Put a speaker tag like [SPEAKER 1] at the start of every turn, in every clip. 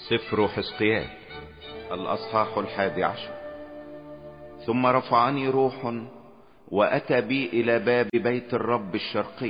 [SPEAKER 1] سفر حزقيال الأصحاح 11. ثم رفعني روح وأتى بي إلى باب بيت الرب الشرقي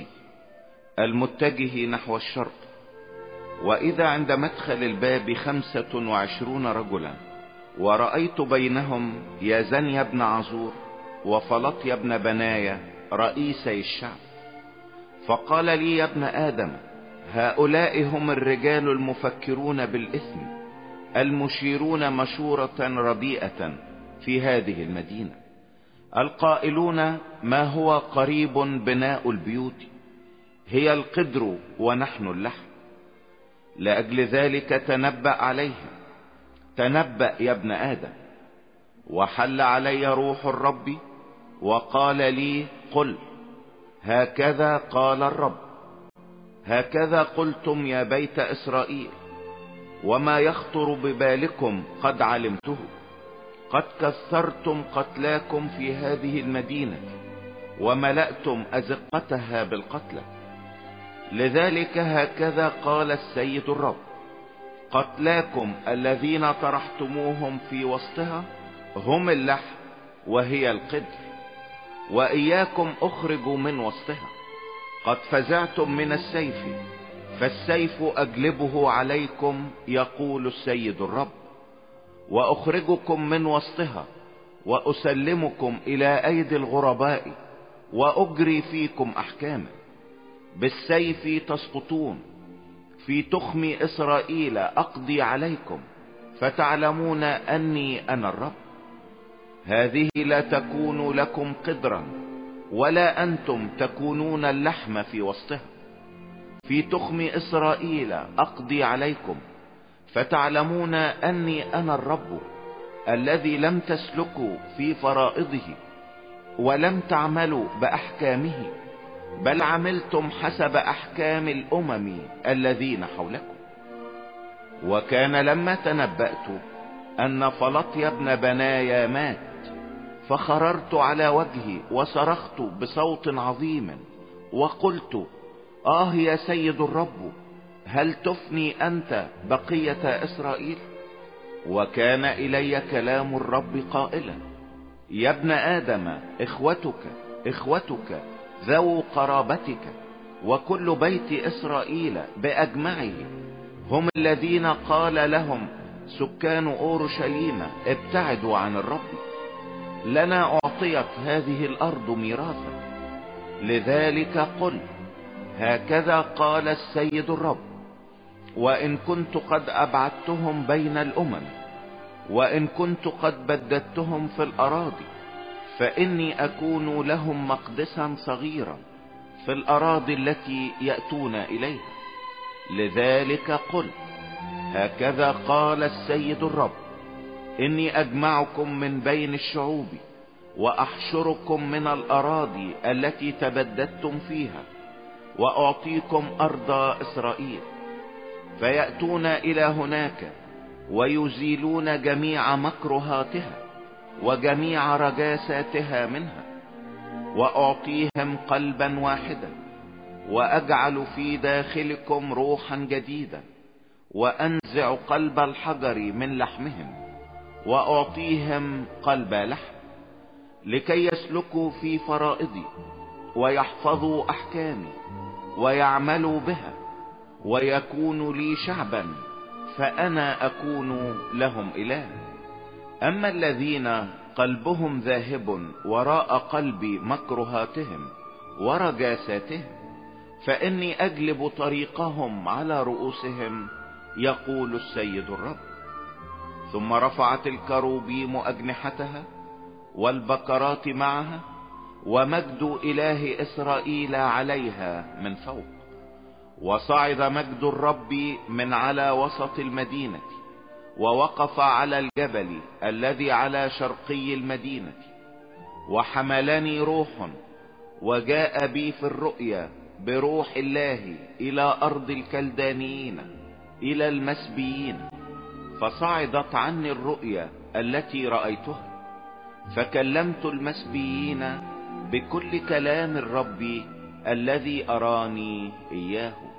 [SPEAKER 1] المتجه نحو الشرق، وإذا عند مدخل الباب 25 رجلا، ورأيت بينهم يازنيا بن عزور وفلطيا بن بنايا رئيسي الشعب. فقال لي: يا ابن آدم، هؤلاء هم الرجال المفكرون بالإثم، المشيرون مشورة رديئة في هذه المدينة، القائلون: ما هو قريب بناء البيوت، هي القدر ونحن اللحم. لأجل ذلك تنبأ عليهم، تنبأ يا ابن آدم. وحل علي روح الرب وقال لي: قل: هكذا قال الرب، هكذا قلتم يا بيت إسرائيل، وما يخطر ببالكم قد علمته، قد كثرتم قتلاكم في هذه المدينة وملأتم أزقتها بالقتلى. لذلك هكذا قال السيد الرب: قتلاكم الذين طرحتموهم في وسطها هم اللحم وهي القدر، وإياكم اخرجوا من وسطها. قد فزعتم من السيف، فالسيف أجلبه عليكم، يقول السيد الرب، وأخرجكم من وسطها وأسلمكم إلى أيدي الغرباء، وأجري فيكم أحكاما. بالسيف تسقطون، في تخم إسرائيل أقضي عليكم، فتعلمون أني أنا الرب. هذه لا تكون لكم قدرا، ولا أنتم تكونون اللحم في وسطها. في تخم إسرائيل أقضي عليكم، فتعلمون أني أنا الرب، الذي لم تسلكوا في فرائضه ولم تعملوا بأحكامه، بل عملتم حسب أحكام الأمم الذين حولكم. وكان لما تنبأت أن فلطيا بن بنايا مات، فخررت على وجهي وصرخت بصوت عظيم وقلت: يا سيد الرب، هل تفني أنت بقية إسرائيل؟ وكان إلي كلام الرب قائلا: يا ابن آدم، إخوتك ذو قرابتك وكل بيت إسرائيل بأجمعه هم الذين قال لهم سكان أورشليم: ابتعدوا عن الرب، لنا أعطيت هذه الأرض ميراثا. لذلك قل: هكذا قال السيد الرب: وإن كنت قد أبعدتهم بين الأمم، وإن كنت قد بددتهم في الأراضي، فإني أكون لهم مقدسا صغيرا في الأراضي التي يأتون إليها. لذلك قل: هكذا قال السيد الرب: إني أجمعكم من بين الشعوب، وأحشركم من الأراضي التي تبددتم فيها، وأعطيكم أرض إسرائيل، فيأتون إلى هناك ويزيلون جميع مكرهاتها وجميع رجاساتها منها، وأعطيهم قلبا واحدا، وأجعل في داخلكم روحا جديدا، وأنزع قلب الحجر من لحمهم، وأعطيهم قلب لحم، لكي يسلكوا في فرائضي ويحفظوا أحكامي ويعملوا بها، ويكونوا لي شعبا، فأنا أكون لهم إله. أما الذين قلبهم ذاهب وراء قلب مكرهاتهم ورجاساتهم، فإني أجلب طريقهم على رؤوسهم، يقول السيد الرب. ثم رفعت الكروبيم أجنحتها والبقرات معها، ومجد إله إسرائيل عليها من فوق. وصعد مجد الرب من على وسط المدينة، ووقف على الجبل الذي على شرقي المدينة. وحملني روح وجاء بي في الرؤيا بروح الله إلى أرض الكلدانيين، إلى المسبيين. فصعدت عني الرؤيا التي رأيتها، فكلمت المسبيين بكل كلام الرب الذي أراني إياه.